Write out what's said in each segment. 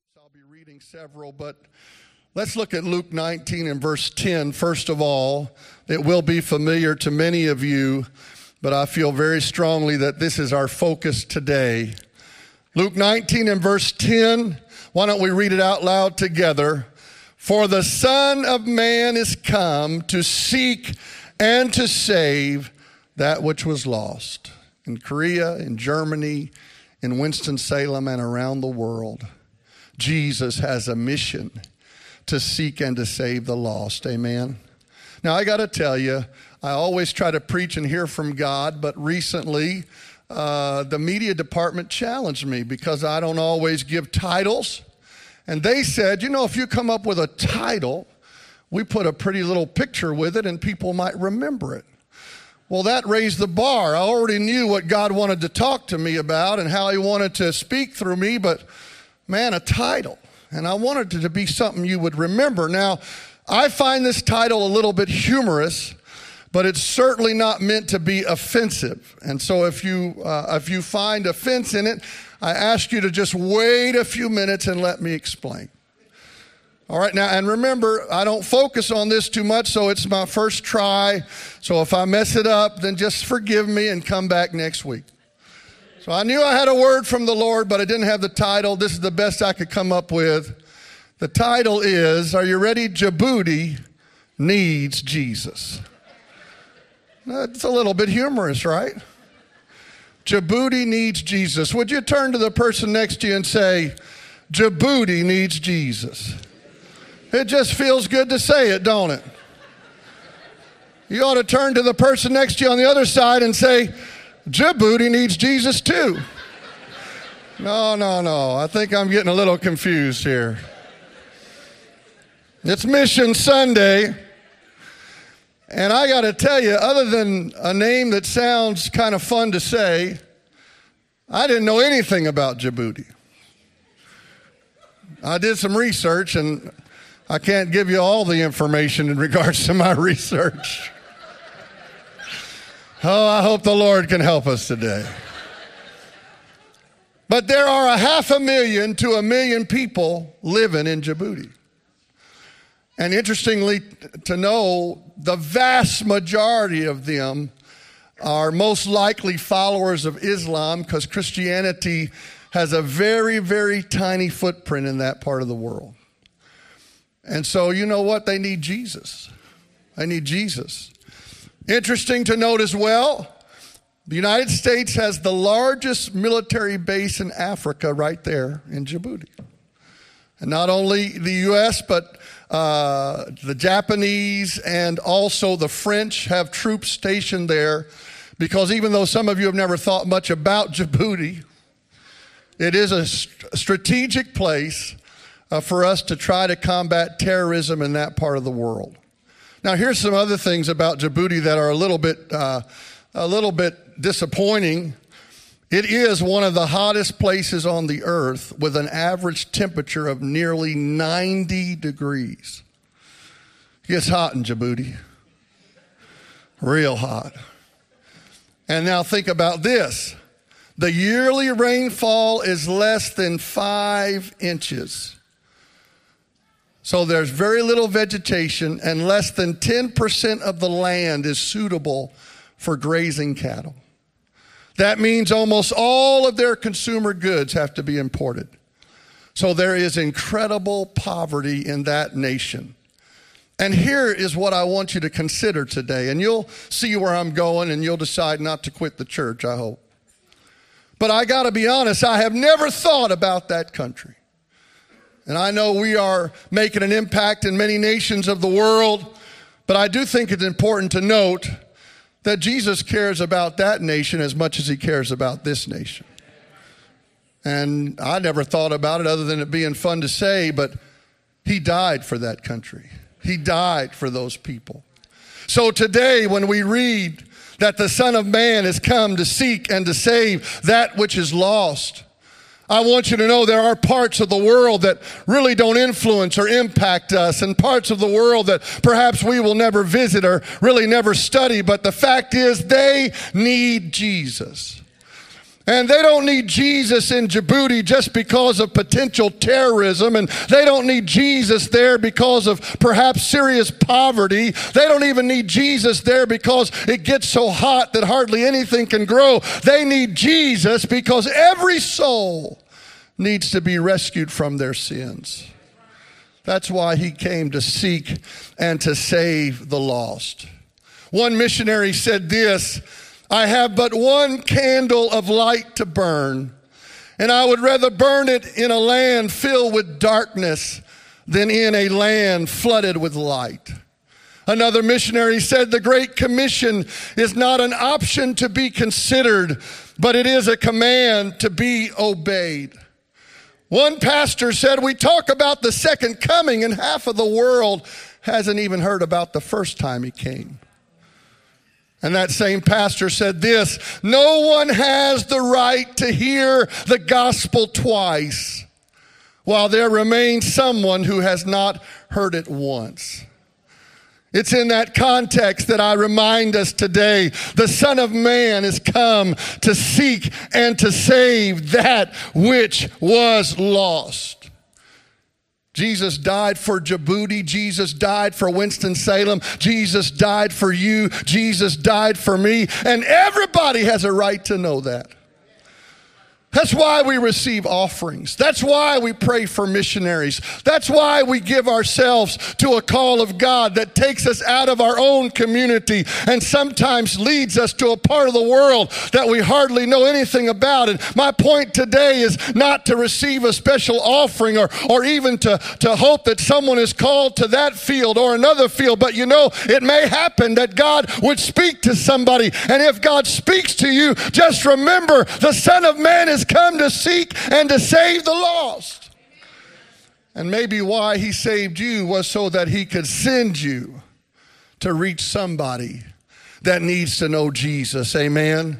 I'll be reading several, but let's look at Luke 19 and verse 10. First of all, it will be familiar to many of you, but I feel very strongly that this is our focus today. Luke 19 and verse 10, why don't we read it out loud together? For the Son of Man is come to seek and to save that which was lost. In Korea, in Germany, in Winston-Salem, and around the world, Jesus has a mission to seek and to save the lost. Amen. Now, I got to tell you, I always try to preach and hear from God, but recently the media department challenged me because I don't always give titles. And they said, if you come up with a title, we put a pretty little picture with it and people might remember it. Well, that raised the bar. I already knew what God wanted to talk to me about and how he wanted to speak through me, but man, a title. And I wanted it to be something you would remember. Now, I find this title a little bit humorous, but it's certainly not meant to be offensive. And so if you find offense in it, I ask you to just wait a few minutes and let me explain. All right, now, and remember, I don't focus on this too much, so it's my first try. So if I mess it up, then just forgive me and come back next week. So I knew I had a word from the Lord, but I didn't have the title. This is the best I could come up with. The title is, are you ready? Djibouti needs Jesus. That's a little bit humorous, right? Djibouti needs Jesus. Would you turn to the person next to you and say, Djibouti needs Jesus? It just feels good to say it, don't it? You ought to turn to the person next to you on the other side and say, Djibouti needs Jesus too. No. I think I'm getting a little confused here. It's Mission Sunday. And I got to tell you, other than a name that sounds kind of fun to say, I didn't know anything about Djibouti. I did some research, and I can't give you all the information in regards to my research. Oh, I hope the Lord can help us today. But there are 500,000 to 1 million people living in Djibouti. And interestingly to know, the vast majority of them are most likely followers of Islam because Christianity has a very, very tiny footprint in that part of the world. And so you know what? They need Jesus. They need Jesus. Interesting to note as well, the United States has the largest military base in Africa right there in Djibouti. And not only the U.S., but the Japanese and also the French have troops stationed there because even though some of you have never thought much about Djibouti, it is a strategic place for us to try to combat terrorism in that part of the world. Now, here's some other things about Djibouti that are a little bit disappointing. It is one of the hottest places on the earth with an average temperature of nearly 90 degrees. It gets hot in Djibouti. Real hot. And now think about this. The yearly rainfall is less than 5 inches. So there's very little vegetation and less than 10% of the land is suitable for grazing cattle. That means almost all of their consumer goods have to be imported. So there is incredible poverty in that nation. And here is what I want you to consider today. And you'll see where I'm going and you'll decide not to quit the church, I hope. But I got to be honest, I have never thought about that country. And I know we are making an impact in many nations of the world, but I do think it's important to note that Jesus cares about that nation as much as he cares about this nation. And I never thought about it other than it being fun to say, but he died for that country. He died for those people. So today when we read that the Son of Man has come to seek and to save that which is lost, I want you to know there are parts of the world that really don't influence or impact us, and parts of the world that perhaps we will never visit or really never study. But the fact is they need Jesus. And they don't need Jesus in Djibouti just because of potential terrorism. And they don't need Jesus there because of perhaps serious poverty. They don't even need Jesus there because it gets so hot that hardly anything can grow. They need Jesus because every soul needs to be rescued from their sins. That's why he came to seek and to save the lost. One missionary said this, "I have but one candle of light to burn, and I would rather burn it in a land filled with darkness than in a land flooded with light." Another missionary said, "The Great Commission is not an option to be considered, but it is a command to be obeyed." One pastor said, "We talk about the second coming, and half of the world hasn't even heard about the first time he came." And that same pastor said this, "No one has the right to hear the gospel twice, while there remains someone who has not heard it once." It's in that context that I remind us today, the Son of Man is come to seek and to save that which was lost. Jesus died for Djibouti. Jesus died for Winston-Salem. Jesus died for you. Jesus died for me. And everybody has a right to know that. That's why we receive offerings. That's why we pray for missionaries. That's why we give ourselves to a call of God that takes us out of our own community and sometimes leads us to a part of the world that we hardly know anything about. And my point today is not to receive a special offering or even to hope that someone is called to that field or another field. But you know, it may happen that God would speak to somebody. And if God speaks to you, just remember the Son of Man is come to seek and to save the lost. And maybe why he saved you was so that he could send you to reach somebody that needs to know Jesus. Amen.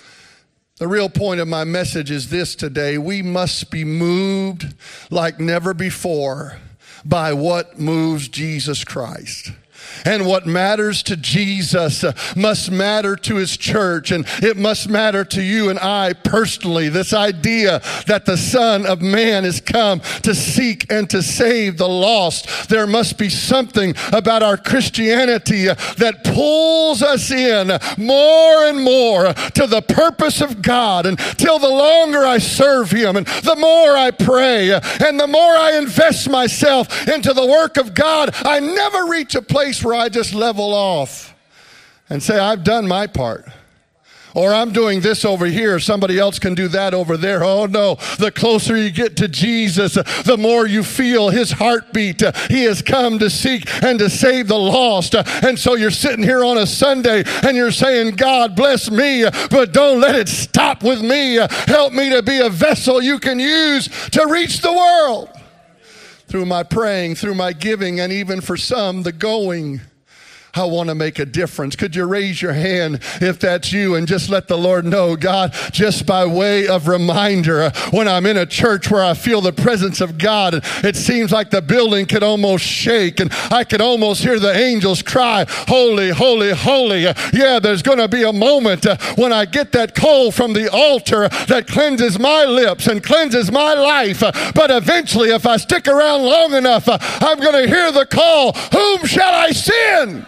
The real point of my message is this today. We must be moved like never before by what moves Jesus Christ. And what matters to Jesus must matter to his church, and it must matter to you and I personally. This idea that the Son of Man is come to seek and to save the lost. There must be something about our Christianity that pulls us in more and more to the purpose of God, until the longer I serve him and the more I pray and the more I invest myself into the work of God, I never reach a place where I just level off and say, I've done my part. Or I'm doing this over here. Somebody else can do that over there. Oh no, the closer you get to Jesus, the more you feel his heartbeat. He has come to seek and to save the lost. And so you're sitting here on a Sunday and you're saying, God bless me, but don't let it stop with me. Help me to be a vessel you can use to reach the world. Through my praying, through my giving, and even for some, the going. I want to make a difference. Could you raise your hand if that's you and just let the Lord know, God, just by way of reminder, when I'm in a church where I feel the presence of God, it seems like the building could almost shake and I could almost hear the angels cry, holy, holy, holy. Yeah, there's going to be a moment when I get that coal from the altar that cleanses my lips and cleanses my life. But eventually, if I stick around long enough, I'm going to hear the call, whom shall I send?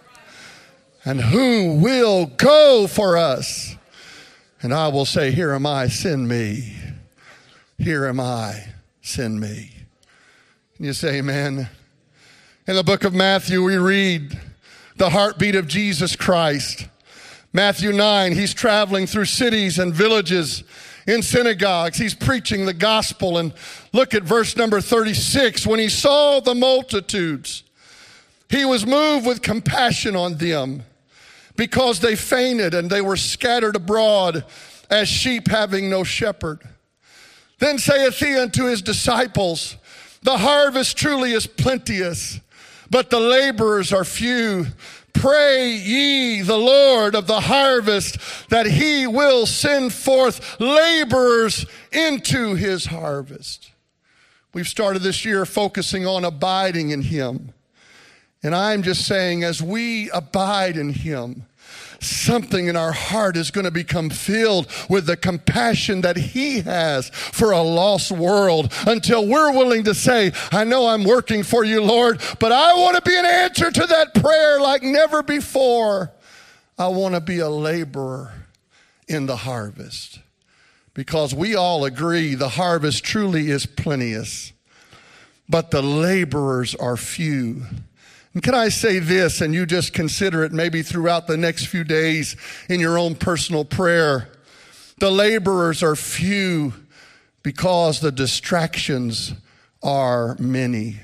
And who will go for us? And I will say, here am I, send me. Here am I, send me. Can you say amen? In the book of Matthew, we read the heartbeat of Jesus Christ. Matthew 9, he's traveling through cities and villages, in synagogues. He's preaching the gospel. And look at verse number 36. When he saw the multitudes, he was moved with compassion on them, because they fainted and they were scattered abroad as sheep having no shepherd. Then saith he unto his disciples, the harvest truly is plenteous, but the laborers are few. Pray ye the Lord of the harvest that he will send forth laborers into his harvest. We've started this year focusing on abiding in him. And I'm just saying, as we abide in him, something in our heart is going to become filled with the compassion that he has for a lost world until we're willing to say, I know I'm working for you, Lord, but I want to be an answer to that prayer like never before. I want to be a laborer in the harvest. Because we all agree the harvest truly is plenteous, but the laborers are few. And can I say this, and you just consider it maybe throughout the next few days in your own personal prayer. The laborers are few because the distractions are many.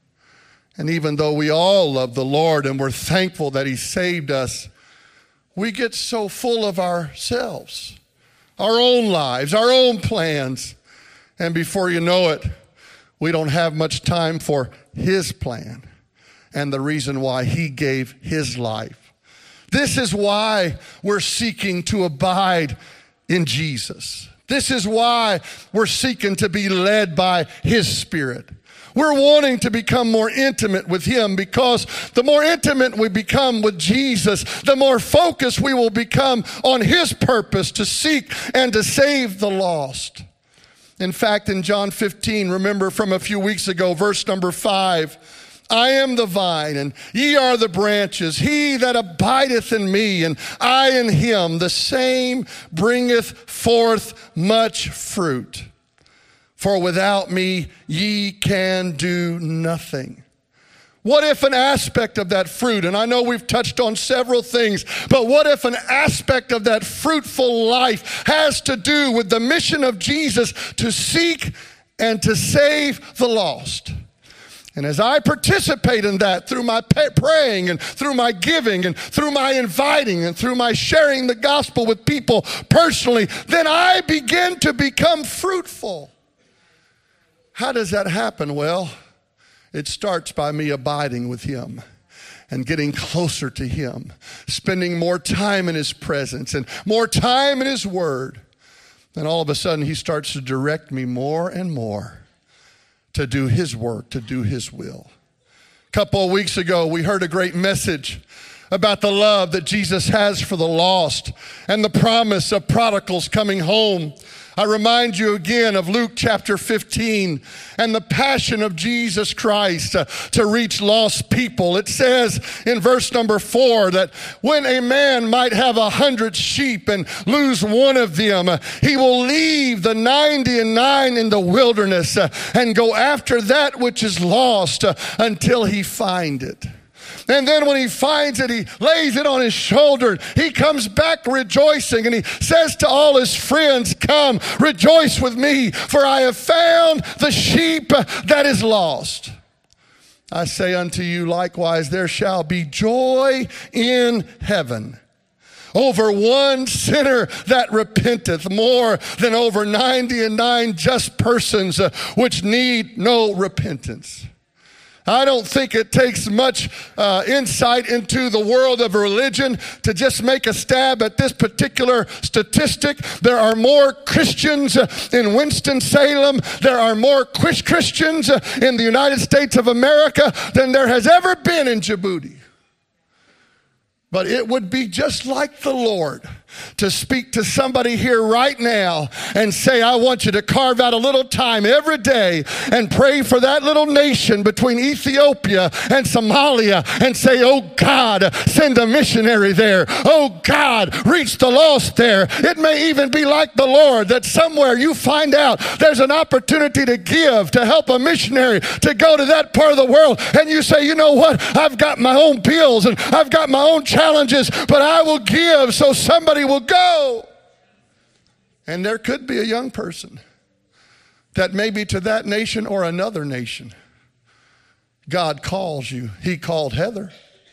And even though we all love the Lord and we're thankful that he saved us, we get so full of ourselves, our own lives, our own plans. And before you know it, we don't have much time for his plan and the reason why he gave his life. This is why we're seeking to abide in Jesus. This is why we're seeking to be led by his Spirit. We're wanting to become more intimate with him, because the more intimate we become with Jesus, the more focused we will become on his purpose to seek and to save the lost. In fact, in John 15, remember from a few weeks ago, verse number 5, I am the vine, and ye are the branches. He that abideth in me, and I in him, the same bringeth forth much fruit. For without me, ye can do nothing. What if an aspect of that fruit, and I know we've touched on several things, but what if an aspect of that fruitful life has to do with the mission of Jesus to seek and to save the lost? And as I participate in that through my praying and through my giving and through my inviting and through my sharing the gospel with people personally, then I begin to become fruitful. How does that happen? Well, it starts by me abiding with him and getting closer to him, spending more time in his presence and more time in his word. Then all of a sudden he starts to direct me more and more to do his work, to do his will. A couple of weeks ago, we heard a great message about the love that Jesus has for the lost and the promise of prodigals coming home. I remind you again of Luke chapter 15 and the passion of Jesus Christ to reach lost people. It says in verse number 4 that when a man might have 100 sheep and lose one of them, he will leave the 99 in the wilderness and go after that which is lost until he find it. And then when he finds it, he lays it on his shoulder. He comes back rejoicing, and he says to all his friends, come, rejoice with me, for I have found the sheep that is lost. I say unto you likewise, there shall be joy in heaven over one sinner that repenteth, more than over 99 just persons which need no repentance. I don't think it takes much insight into the world of religion to just make a stab at this particular statistic. There are more Christians in Winston-Salem. There are more Christians in the United States of America than there has ever been in Djibouti. But it would be just like the Lord to speak to somebody here right now and say, I want you to carve out a little time every day and pray for that little nation between Ethiopia and Somalia and say, oh God, send a missionary there. Oh God, reach the lost there. It may even be like the Lord that somewhere you find out there's an opportunity to give, to help a missionary to go to that part of the world. And you say, you know what? I've got my own bills and I've got my own challenges, but I will give so somebody will go. And there could be a young person that maybe to that nation or another nation, God calls you. He called Heather.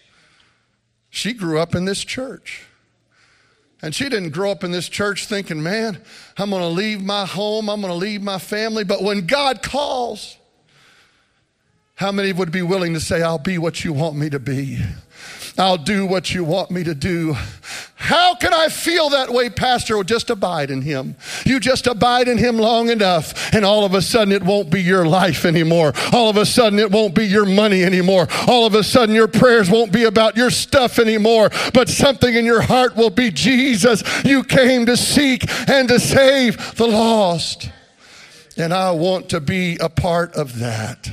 She grew up in this church. And she didn't grow up in this church thinking, man, I'm going to leave my home. I'm going to leave my family. But when God calls, how many would be willing to say, I'll be what you want me to be? I'll do what you want me to do. How can I feel that way, Pastor? Well, just abide in him. You just abide in him long enough, and all of a sudden it won't be your life anymore. All of a sudden it won't be your money anymore. All of a sudden your prayers won't be about your stuff anymore, but something in your heart will be Jesus. You came to seek and to save the lost. And I want to be a part of that.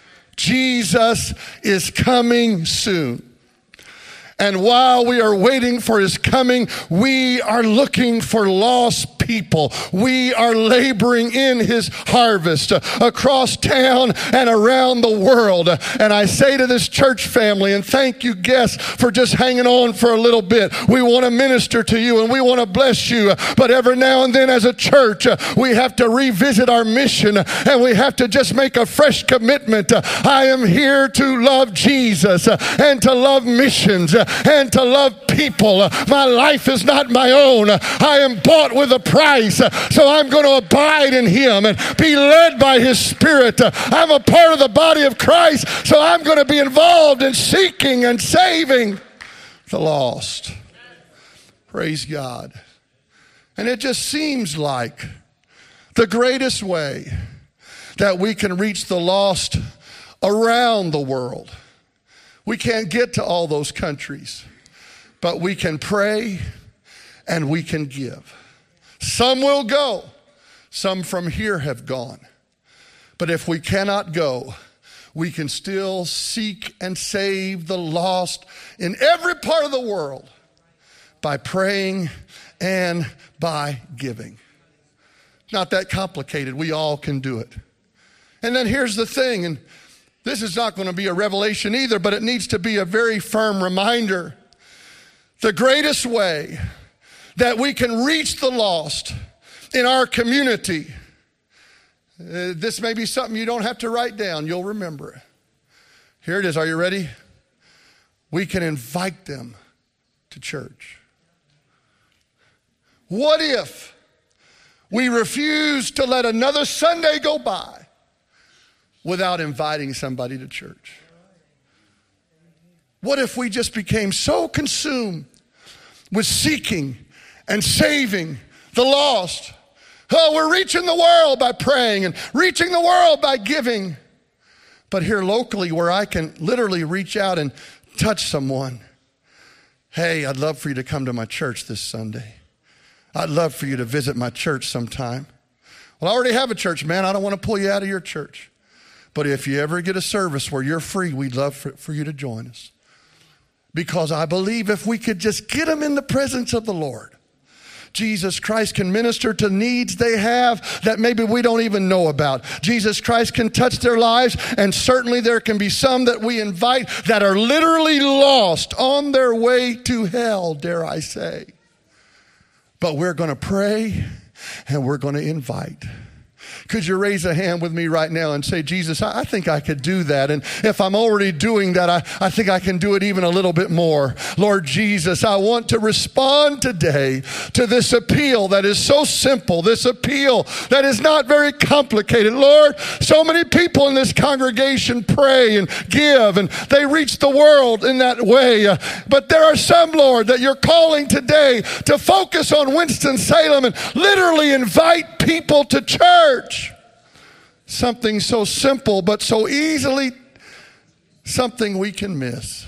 Jesus is coming soon. And while we are waiting for his coming, we are looking for lost people. We are laboring in his harvest across town and around the world. And I say to this church family, and thank you guests for just hanging on for a little bit. We want to minister to you and we want to bless you. But every now and then as a church, we have to revisit our mission and we have to just make a fresh commitment. I am here to love Jesus and to love missions and to love people. My life is not my own. I am bought with a price. So I'm going to abide in him and be led by his Spirit. I'm a part of the body of Christ, so I'm going to be involved in seeking and saving the lost. Praise God. And it just seems like the greatest way that we can reach the lost around the world. We can't get to all those countries, but we can pray and we can give. Some will go. Some from here have gone. But if we cannot go, we can still seek and save the lost in every part of the world by praying and by giving. Not that complicated. We all can do it. And then here's the thing, and this is not going to be a revelation either, but it needs to be a very firm reminder. The greatest way that we can reach the lost in our community, this may be something you don't have to write down. You'll remember it. Here it is. Are you ready? We can invite them to church. What if we refuse to let another Sunday go by without inviting somebody to church? What if we just became so consumed with seeking and saving the lost? Oh, we're reaching the world by praying and reaching the world by giving. But here locally where I can literally reach out and touch someone. Hey, I'd love for you to come to my church this Sunday. I'd love for you to visit my church sometime. Well, I already have a church, man. I don't want to pull you out of your church. But if you ever get a service where you're free, we'd love for you to join us. Because I believe if we could just get them in the presence of the Lord, Jesus Christ can minister to needs they have that maybe we don't even know about. Jesus Christ can touch their lives, and certainly there can be some that we invite that are literally lost on their way to hell, dare I say. But we're going to pray and we're going to invite. Could you raise a hand with me right now and say, Jesus, I think I could do that. And if I'm already doing that, I think I can do it even a little bit more. Lord Jesus, I want to respond today to this appeal that is so simple, this appeal that is not very complicated. Lord, so many people in this congregation pray and give, and they reach the world in that way. But there are some, Lord, that you're calling today to focus on Winston-Salem and literally invite people to church. Something so simple, but so easily something we can miss.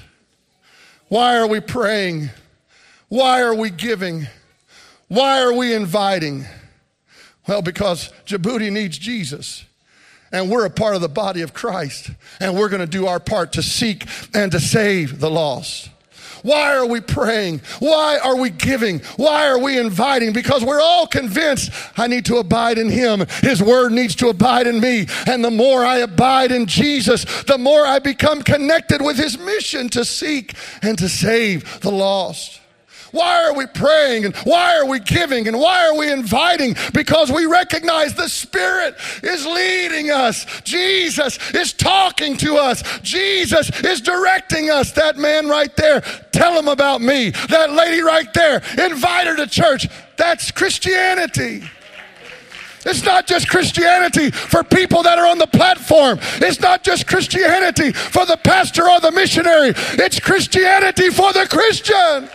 Why are we praying? Why are we giving? Why are we inviting? Well, because Djibouti needs Jesus. And we're a part of the body of Christ. And we're going to do our part to seek and to save the lost. Why are we praying? Why are we giving? Why are we inviting? Because we're all convinced I need to abide in him. His word needs to abide in me. And the more I abide in Jesus, the more I become connected with his mission to seek and to save the lost. Why are we praying and why are we giving and why are we inviting? Because we recognize the Spirit is leading us. Jesus is talking to us. Jesus is directing us. That man right there, tell him about me. That lady right there, invite her to church. That's Christianity. It's not just Christianity for people that are on the platform. It's not just Christianity for the pastor or the missionary. It's Christianity for the Christian.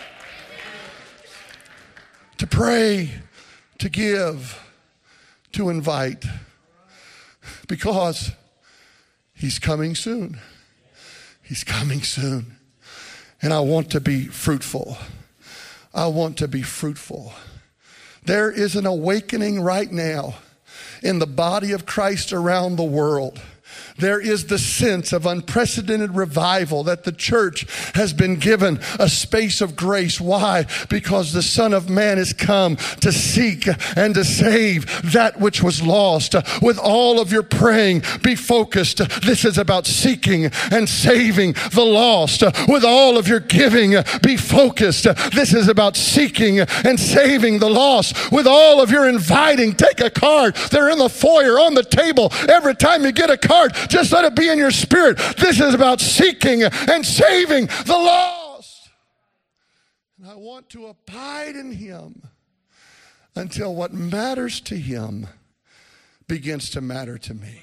To pray, to give, to invite. Because He's coming soon. He's coming soon. And I want to be fruitful. I want to be fruitful. There is an awakening right now in the body of Christ around the world. There is the sense of unprecedented revival that the church has been given a space of grace. Why? Because the Son of Man has come to seek and to save that which was lost. With all of your praying, be focused. This is about seeking and saving the lost. With all of your giving, be focused. This is about seeking and saving the lost. With all of your inviting, take a card. They're in the foyer on the table. Every time you get a card, just let it be in your spirit. This is about seeking and saving the lost. And I want to abide in Him until what matters to Him begins to matter to me.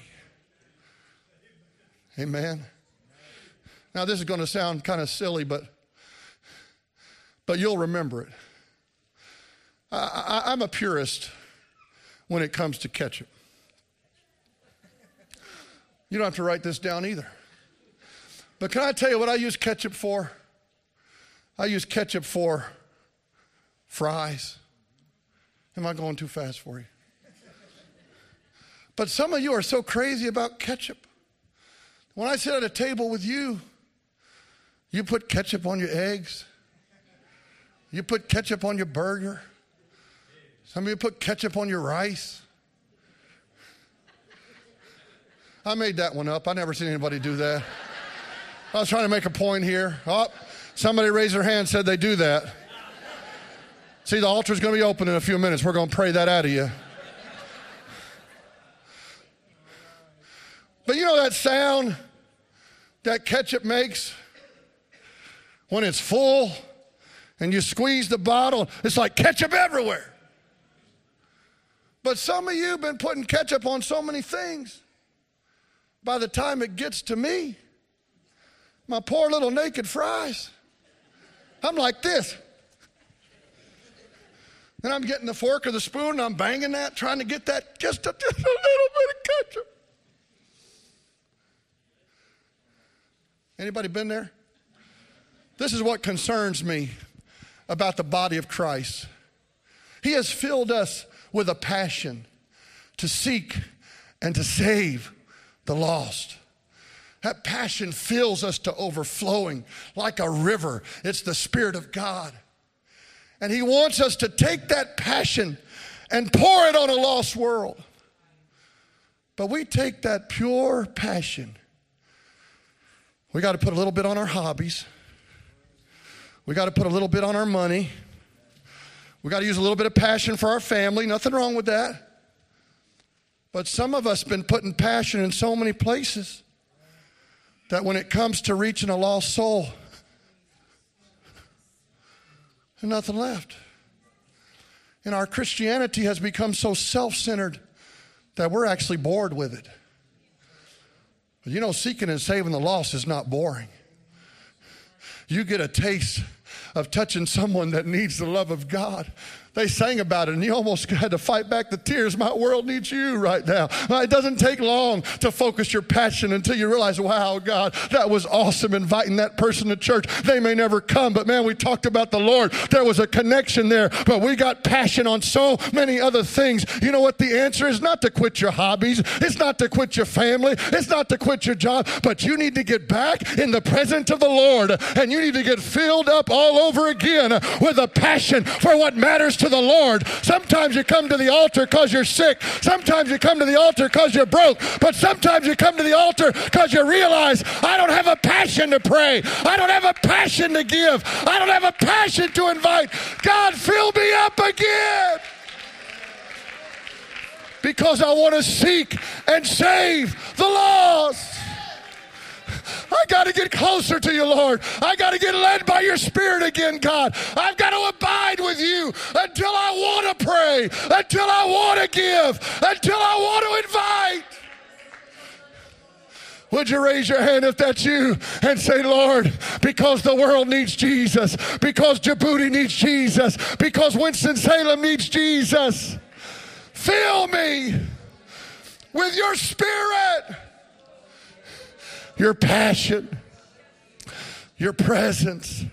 Amen. Now this is going to sound kind of silly, but you'll remember it. I'm a purist when it comes to ketchup. You don't have to write this down either. But can I tell you what I use ketchup for? I use ketchup for fries. Am I going too fast for you? But some of you are so crazy about ketchup. When I sit at a table with you, you put ketchup on your eggs. You put ketchup on your burger. Some of you put ketchup on your rice. I made that one up. I never seen anybody do that. I was trying to make a point here. Oh, somebody raised their hand and said they do that. See, the altar's going to be open in a few minutes. We're going to pray that out of you. But you know that sound that ketchup makes when it's full and you squeeze the bottle? It's like ketchup everywhere. But some of you have been putting ketchup on so many things. By the time it gets to me, my poor little naked fries, I'm like this. And I'm getting the fork or the spoon and I'm banging that, trying to get that just a little bit of ketchup. Anybody been there? This is what concerns me about the body of Christ. He has filled us with a passion to seek and to save the lost. That passion fills us to overflowing like a river. It's the Spirit of God. And He wants us to take that passion and pour it on a lost world. But we take that pure passion. We got to put a little bit on our hobbies. We got to put a little bit on our money. We got to use a little bit of passion for our family. Nothing wrong with that. But some of us have been putting passion in so many places that when it comes to reaching a lost soul, there's nothing left. And our Christianity has become so self-centered that we're actually bored with it. But you know, seeking and saving the lost is not boring. You get a taste of touching someone that needs the love of God. They sang about it, and you almost had to fight back the tears. My world needs you right now. It doesn't take long to focus your passion until you realize, wow, God, that was awesome inviting that person to church. They may never come, but man, we talked about the Lord. There was a connection there, but we got passion on so many other things. You know what the answer is? Not to quit your hobbies. It's not to quit your family. It's not to quit your job, but you need to get back in the presence of the Lord, and you need to get filled up all over again with a passion for what matters to the Lord. Sometimes you come to the altar because you're sick. Sometimes you come to the altar because you're broke. But sometimes you come to the altar because you realize, I don't have a passion to pray. I don't have a passion to give. I don't have a passion to invite. God, fill me up again. Because I want to seek and save the lost. I got to get closer to you, Lord. I got to get led by your Spirit again, God. I've got to abide with you until I want to pray, until I want to give, until I want to invite. Would you raise your hand if that's you and say, Lord, because the world needs Jesus, because Djibouti needs Jesus, because Winston-Salem needs Jesus, fill me with your Spirit, your passion, your presence,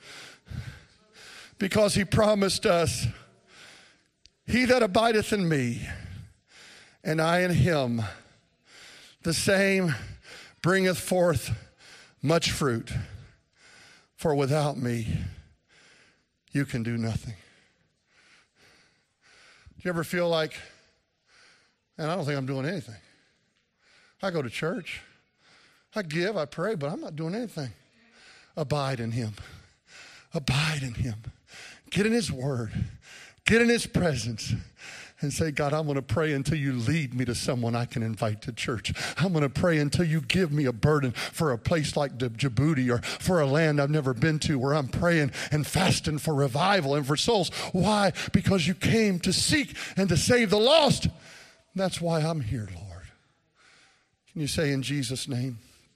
because he promised us, he that abideth in me and I in him, the same bringeth forth much fruit, for without me you can do nothing. Do you ever feel like, man, I don't think I'm doing anything? I go to church, I give, I pray, but I'm not doing anything. Abide in him. Abide in him. Get in his word. Get in his presence. And say, God, I'm going to pray until you lead me to someone I can invite to church. I'm going to pray until you give me a burden for a place like Djibouti or for a land I've never been to, where I'm praying and fasting for revival and for souls. Why? Because you came to seek and to save the lost. That's why I'm here, Lord. Can you say in Jesus' name?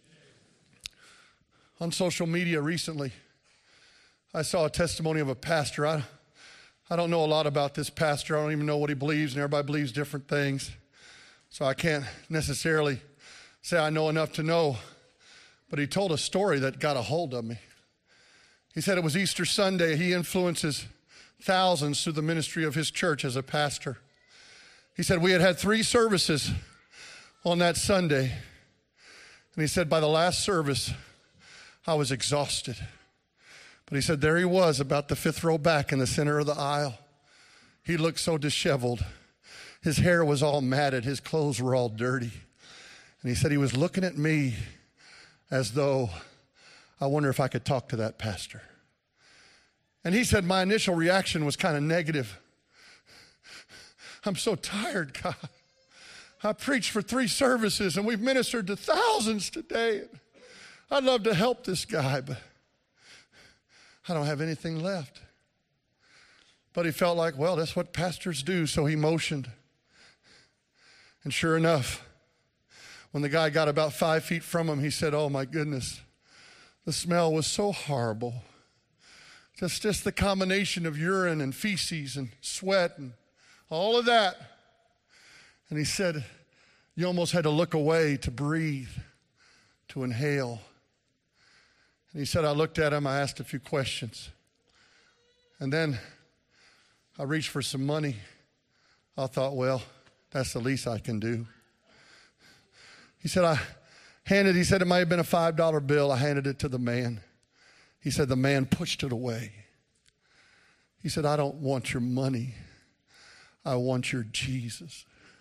On social media recently, I saw a testimony of a pastor. I don't know a lot about this pastor. I don't even know what he believes, and everybody believes different things. So I can't necessarily say I know enough to know. But he told a story that got a hold of me. He said it was Easter Sunday. He influences thousands through the ministry of his church as a pastor. He said we had 3 services on that Sunday. And he said by the last service, I was exhausted. But he said there he was about the 5th row back in the center of the aisle. He looked so disheveled. His hair was all matted. His clothes were all dirty. And he said he was looking at me as though, I wonder if I could talk to that pastor. And he said my initial reaction was kind of negative. I'm so tired, God. I preached for 3 services and we've ministered to thousands today. I'd love to help this guy, but I don't have anything left. But he felt like, well, that's what pastors do, so he motioned. And sure enough, when the guy got about 5 feet from him, he said, oh my goodness, the smell was so horrible. Just the combination of urine and feces and sweat and all of that. And he said, you almost had to look away to breathe, to inhale. And he said, I looked at him, I asked a few questions. And then I reached for some money. I thought, well, that's the least I can do. He said, he said it might have been a $5 bill. I handed it to the man. He said, the man pushed it away. He said, I don't want your money. I want your Jesus.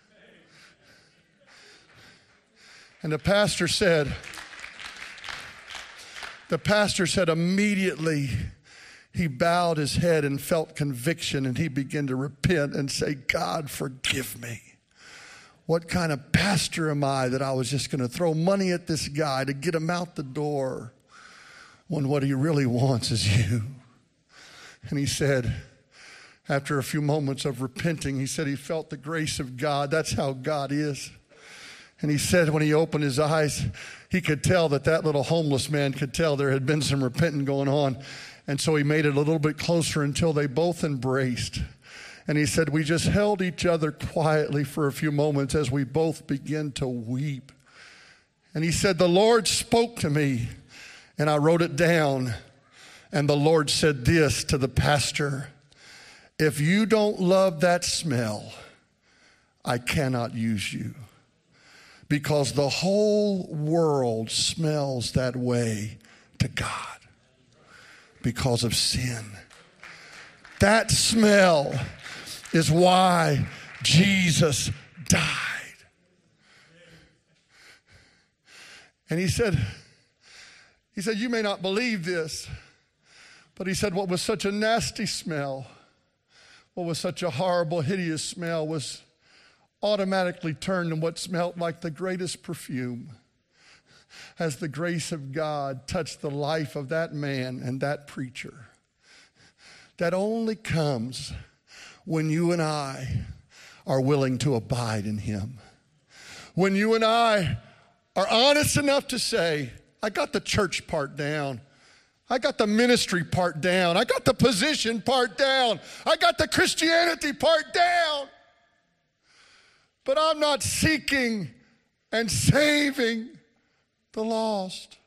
And the pastor said immediately he bowed his head and felt conviction, and he began to repent and say, God, forgive me. What kind of pastor am I that I was just going to throw money at this guy to get him out the door when what he really wants is you? And he said, after a few moments of repenting, he said he felt the grace of God. That's how God is. And he said when he opened his eyes, he could tell that little homeless man could tell there had been some repenting going on. And so he made it a little bit closer until they both embraced. And he said, we just held each other quietly for a few moments as we both began to weep. And he said, the Lord spoke to me, and I wrote it down. And the Lord said this to the pastor, if you don't love that smell, I cannot use you. Because the whole world smells that way to God because of sin. That smell is why Jesus died. And he said, you may not believe this, but he said what was such a nasty smell, what was such a horrible, hideous smell was automatically turned to what smelled like the greatest perfume. as the grace of God touched the life of that man and that preacher. That only comes when you and I are willing to abide in him. When you and I are honest enough to say, I got the church part down. I got the ministry part down. I got the position part down. I got the Christianity part down. But I'm not seeking and saving the lost.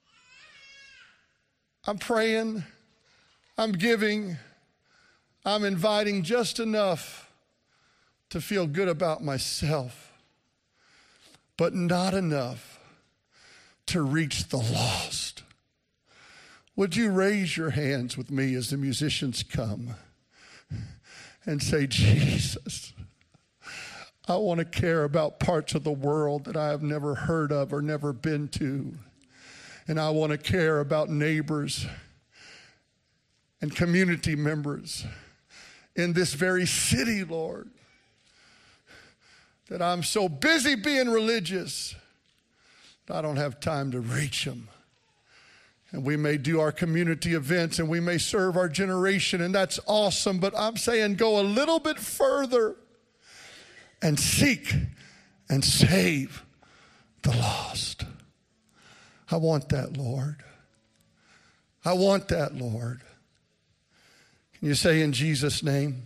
I'm praying. I'm giving. I'm inviting just enough to feel good about myself, but not enough to reach the lost. Would you raise your hands with me as the musicians come and say, Jesus, I want to care about parts of the world that I have never heard of or never been to. And I want to care about neighbors and community members in this very city, Lord, that I'm so busy being religious that I don't have time to reach them. And we may do our community events and we may serve our generation, and that's awesome, but I'm saying go a little bit further and seek and save the lost. I want that, Lord. I want that, Lord. Can you say in Jesus' name?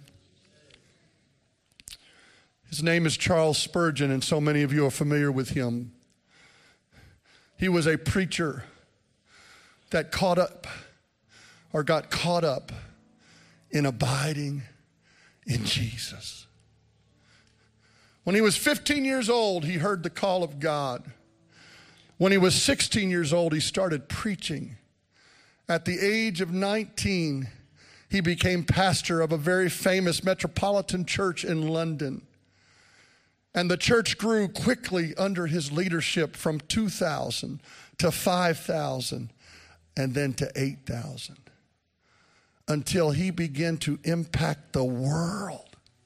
His name is Charles Spurgeon, and so many of you are familiar with him. He was a preacher that got caught up in abiding in Jesus. When he was 15 years old, he heard the call of God. When he was 16 years old, he started preaching. At the age of 19, he became pastor of a very famous metropolitan church in London. And the church grew quickly under his leadership from 2,000 to 5,000 and then to 8,000 until he began to impact the world.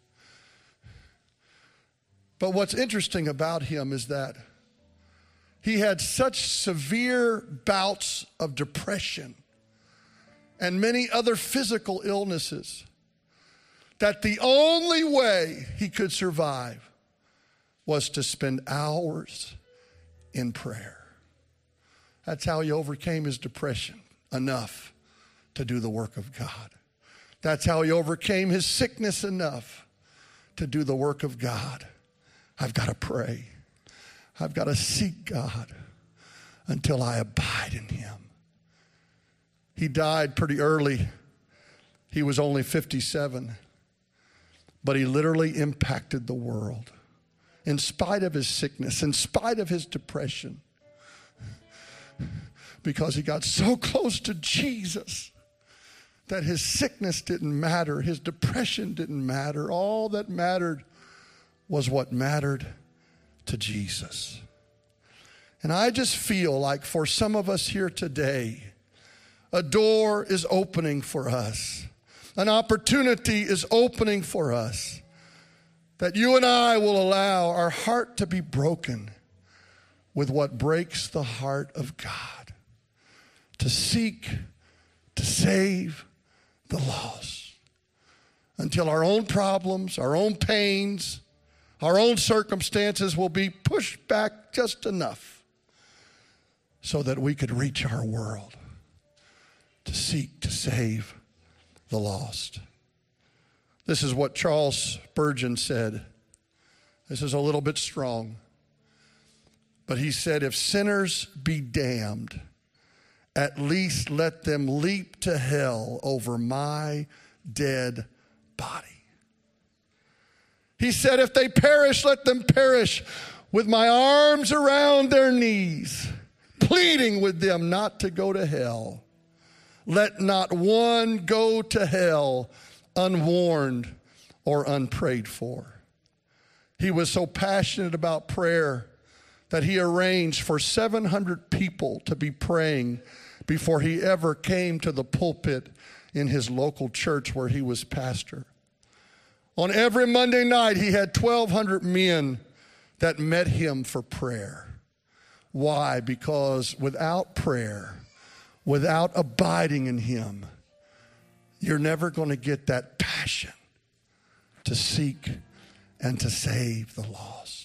But what's interesting about him is that he had such severe bouts of depression and many other physical illnesses that the only way he could survive was to spend hours in prayer. That's how he overcame his depression, enough to do the work of God. That's how he overcame his sickness enough to do the work of God. I've got to pray. I've got to seek God until I abide in him. He died pretty early. He was only 57, but he literally impacted the world. In spite of his sickness, in spite of his depression, because he got so close to Jesus that his sickness didn't matter, his depression didn't matter. All that mattered was what mattered to Jesus. And I just feel like for some of us here today, a door is opening for us. An opportunity is opening for us. That you and I will allow our heart to be broken with what breaks the heart of God. To seek, to save the lost. Until our own problems, our own pains, our own circumstances will be pushed back just enough so that we could reach our world. To seek, to save the lost. This is what Charles Spurgeon said. This is a little bit strong. But he said, if sinners be damned, at least let them leap to hell over my dead body. He said, if they perish, let them perish with my arms around their knees, pleading with them not to go to hell. Let not one go to hell unwarned or unprayed for. He was so passionate about prayer that he arranged for 700 people to be praying before he ever came to the pulpit in his local church where he was pastor. On every Monday night, he had 1,200 men that met him for prayer. Why? Because without prayer, without abiding in Him, you're never going to get that passion to seek and to save the lost.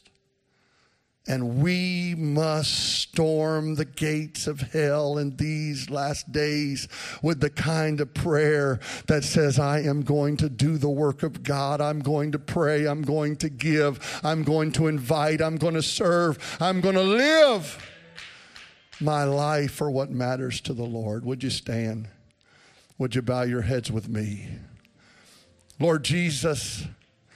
And we must storm the gates of hell in these last days with the kind of prayer that says, I am going to do the work of God. I'm going to pray. I'm going to give. I'm going to invite. I'm going to serve. I'm going to live my life for what matters to the Lord. Would you stand? Would you bow your heads with me? Lord Jesus,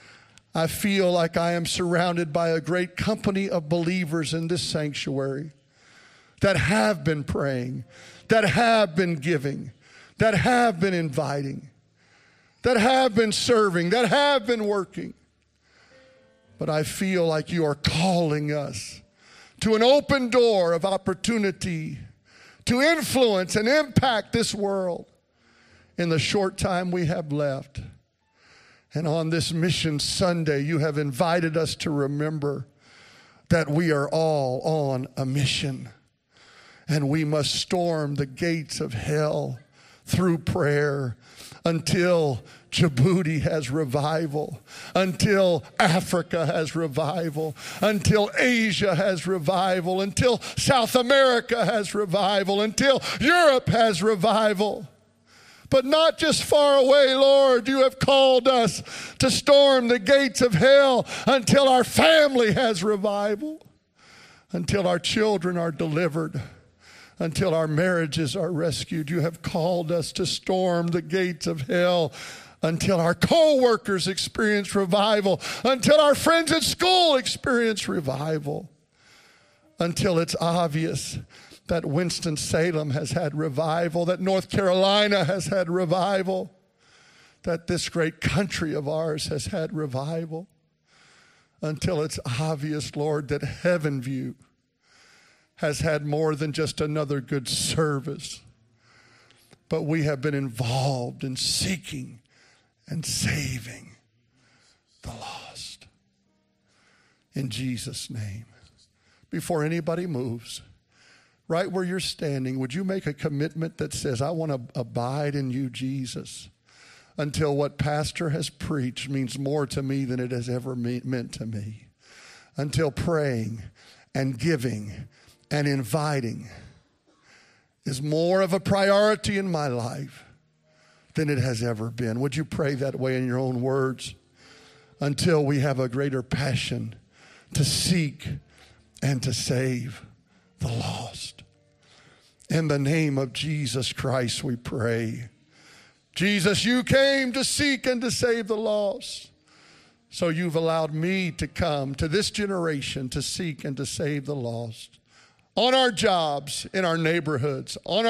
I feel like I am surrounded by a great company of believers in this sanctuary that have been praying, that have been giving, that have been inviting, that have been serving, that have been working. But I feel like you are calling us to an open door of opportunity to influence and impact this world in the short time we have left. And on this Mission Sunday, you have invited us to remember that we are all on a mission. And we must storm the gates of hell through prayer until Djibouti has revival, until Africa has revival, until Asia has revival, until South America has revival, until Europe has revival. But not just far away, Lord. You have called us to storm the gates of hell until our family has revival, until our children are delivered, until our marriages are rescued. You have called us to storm the gates of hell until our co-workers experience revival, until our friends at school experience revival, until it's obvious that Winston-Salem has had revival, that North Carolina has had revival, that this great country of ours has had revival, until it's obvious, Lord, that Heaven View has had more than just another good service, but we have been involved in seeking and saving the lost. In Jesus' name. Before anybody moves, right where you're standing, would you make a commitment that says, I want to abide in you, Jesus, until what Pastor has preached means more to me than it has ever meant to me, until praying and giving and inviting is more of a priority in my life than it has ever been. Would you pray that way in your own words? Until we have a greater passion to seek and to save the lost. In the name of Jesus Christ, we pray. Jesus, you came to seek and to save the lost. So you've allowed me to come to this generation to seek and to save the lost. On our jobs, in our neighborhoods, in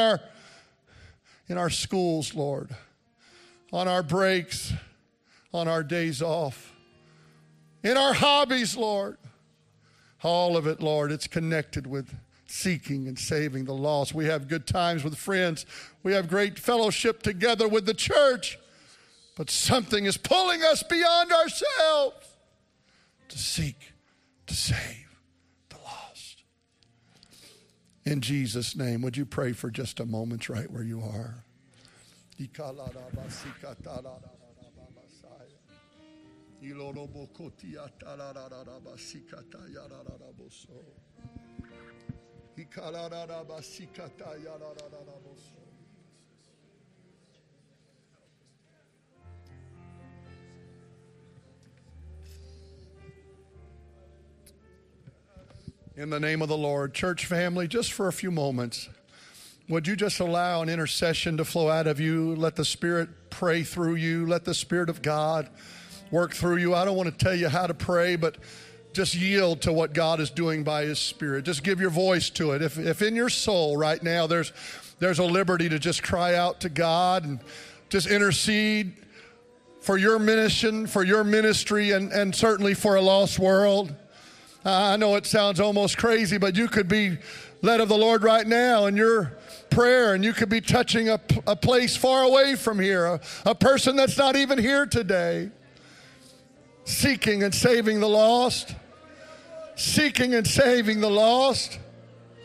our schools, Lord, on our breaks, on our days off, in our hobbies, Lord. All of it, Lord, it's connected with seeking and saving the lost. We have good times with friends. We have great fellowship together with the church. But something is pulling us beyond ourselves to seek, to save the lost. In Jesus' name, would you pray for just a moment right where you are? In the name of the Lord, church family, just for a few moments, would you just allow an intercession to flow out of you? Let the Spirit pray through you. Let the Spirit of God work through you. I don't want to tell you how to pray, but just yield to what God is doing by His Spirit. Just give your voice to it. If in your soul right now there's a liberty to just cry out to God and just intercede for your mission, for your ministry, and certainly for a lost world. I know it sounds almost crazy, but you could be led of the Lord right now in your prayer, and you could be touching a place far away from here, a person that's not even here today. Seeking and saving the lost. Seeking and saving the lost.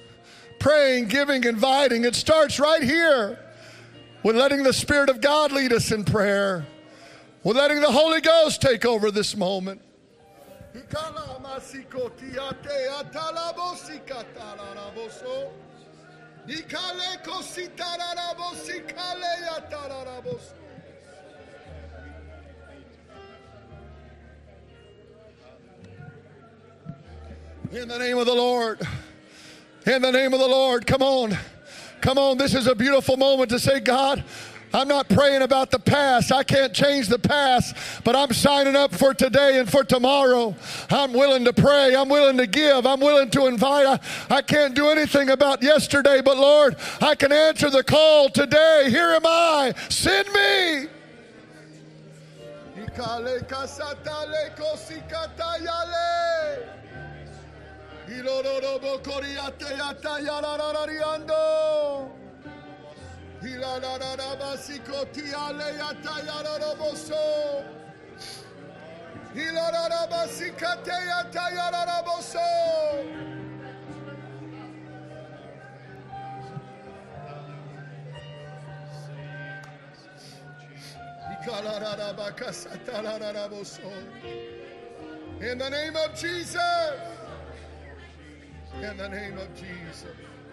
praying, giving, inviting. It starts right here with letting the Spirit of God lead us in prayer. We're letting the Holy Ghost take over this moment. In the name of the Lord. In the name of the Lord. Come on. Come on. This is a beautiful moment to say, God, I'm not praying about the past. I can't change the past, but I'm signing up for today and for tomorrow. I'm willing to pray. I'm willing to give. I'm willing to invite. I can't do anything about yesterday, but Lord, I can answer the call today. Here am I. Send me. In the name of Jesus. In the name of Jesus.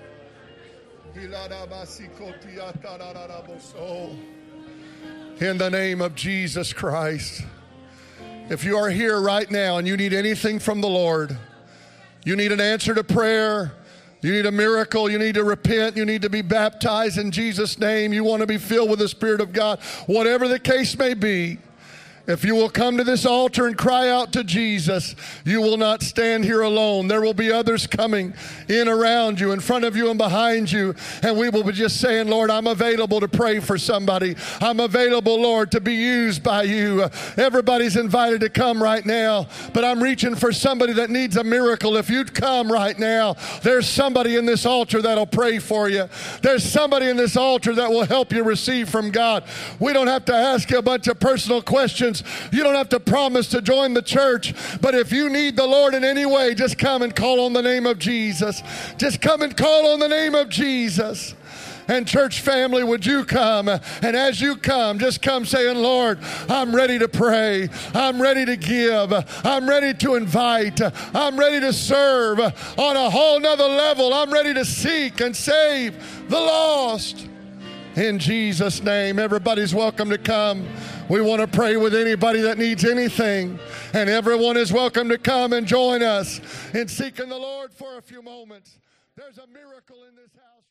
In the name of Jesus Christ. If you are here right now and you need anything from the Lord, you need an answer to prayer, you need a miracle, you need to repent, you need to be baptized in Jesus' name, you want to be filled with the Spirit of God, whatever the case may be, if you will come to this altar and cry out to Jesus, you will not stand here alone. There will be others coming in around you, in front of you and behind you. And we will be just saying, Lord, I'm available to pray for somebody. I'm available, Lord, to be used by you. Everybody's invited to come right now, but I'm reaching for somebody that needs a miracle. If you'd come right now, there's somebody in this altar that'll pray for you. There's somebody in this altar that will help you receive from God. We don't have to ask you a bunch of personal questions. You don't have to promise to join the church, but if you need the Lord in any way, just come and call on the name of Jesus. Just come and call on the name of Jesus. And church family, would you come? And as you come, just come saying, Lord, I'm ready to pray. I'm ready to give. I'm ready to invite. I'm ready to serve on a whole nother level. I'm ready to seek and save the lost. In Jesus' name, everybody's welcome to come. We want to pray with anybody that needs anything. And everyone is welcome to come and join us in seeking the Lord for a few moments. There's a miracle in this house.